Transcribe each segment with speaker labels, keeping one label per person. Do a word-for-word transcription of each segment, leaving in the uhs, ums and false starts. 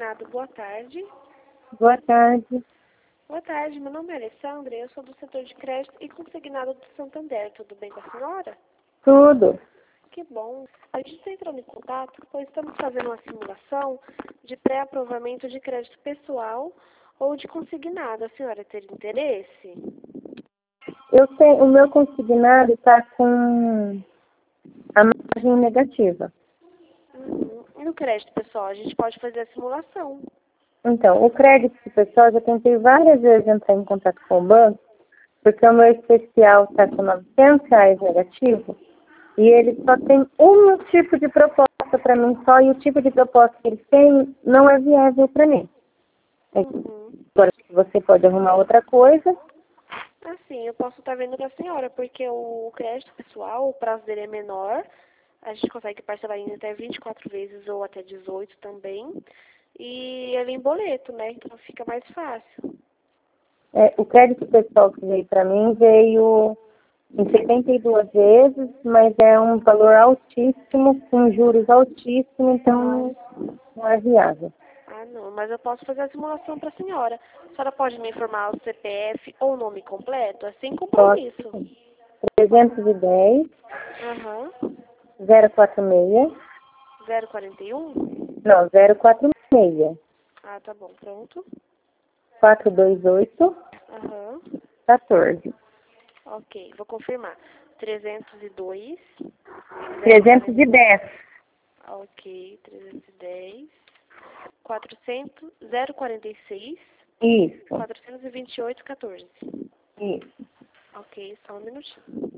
Speaker 1: consignado, boa tarde.
Speaker 2: Boa tarde.
Speaker 1: Boa tarde, meu nome é Alessandra, eu sou do setor de crédito e consignado do Santander. Tudo bem com a senhora?
Speaker 2: Tudo.
Speaker 1: Que bom. A gente está entrando em contato, pois estamos fazendo uma simulação de pré-aprovamento de crédito pessoal ou de consignado. A senhora teria interesse?
Speaker 2: Eu tenho, o meu consignado está com a margem negativa.
Speaker 1: Uhum. E no crédito pessoal, a gente pode fazer a simulação.
Speaker 2: Então, o crédito pessoal, eu já tentei várias vezes entrar em contato com o banco, porque o meu especial está com novecentos reais negativo, e ele só tem um tipo de proposta para mim só, e o tipo de proposta que eles têm não é viável para mim.
Speaker 1: Uhum.
Speaker 2: Agora, você pode arrumar outra coisa.
Speaker 1: Assim, eu posso estar vendo para a senhora, porque o crédito pessoal, o prazo dele é menor, a gente consegue parcelar em até vinte e quatro vezes ou até dezoito também, e ele é em boleto, né? Então fica mais fácil.
Speaker 2: É, o crédito pessoal que veio para mim veio em setenta e duas vezes, mas é um valor altíssimo, com juros altíssimos, então não é viável.
Speaker 1: Ah, não, mas eu posso fazer a simulação para a senhora. A senhora pode me informar o C P F ou o nome completo? É sem
Speaker 2: Pode
Speaker 1: compromisso.
Speaker 2: sim. trezentos e dez,
Speaker 1: Aham.
Speaker 2: zero quatro seis,
Speaker 1: zero quarenta e um?
Speaker 2: não, zero quatro seis,
Speaker 1: Ah, tá bom, pronto.
Speaker 2: quatro dois oito,
Speaker 1: Aham.
Speaker 2: quatorze.
Speaker 1: Ok, vou confirmar. trezentos e dois, zero
Speaker 2: trezentos e
Speaker 1: quarenta.
Speaker 2: dez.
Speaker 1: Ok, trezentos e dez, quatrocentos, zero quarenta e seis,
Speaker 2: Isso,
Speaker 1: quatrocentos e vinte e oito, quatorze.
Speaker 2: isso.
Speaker 1: Ok, só um minutinho.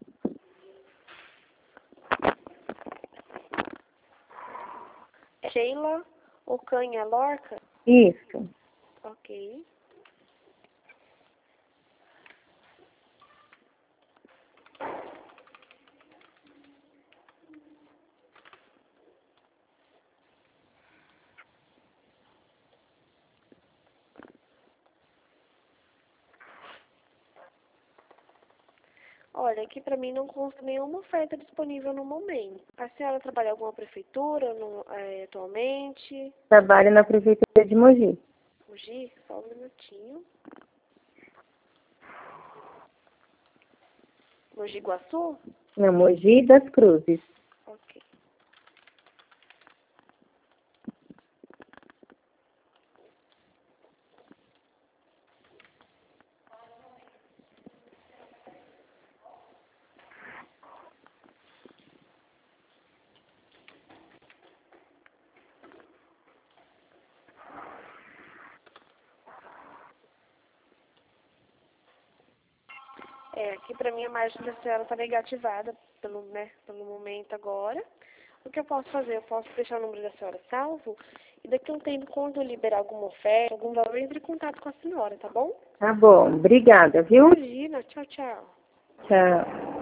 Speaker 1: Sheila Ocanha Lorca?
Speaker 2: Isso.
Speaker 1: Ok. Olha, aqui pra mim não consta nenhuma oferta disponível no momento. A senhora trabalha em alguma prefeitura no, é, atualmente?
Speaker 2: Trabalho na prefeitura de Mogi.
Speaker 1: Mogi? Só um minutinho. Mogi Guaçu?
Speaker 2: Na Mogi das Cruzes.
Speaker 1: Ok. É, aqui pra mim a margem da senhora tá negativada pelo, né, pelo momento agora. O que eu posso fazer? Eu posso deixar o número da senhora salvo e daqui a um tempo, quando eu liberar alguma oferta, algum valor, entre em contato com a senhora, tá bom?
Speaker 2: Tá bom, obrigada, viu?
Speaker 1: Imagina, tchau, tchau.
Speaker 2: Tchau.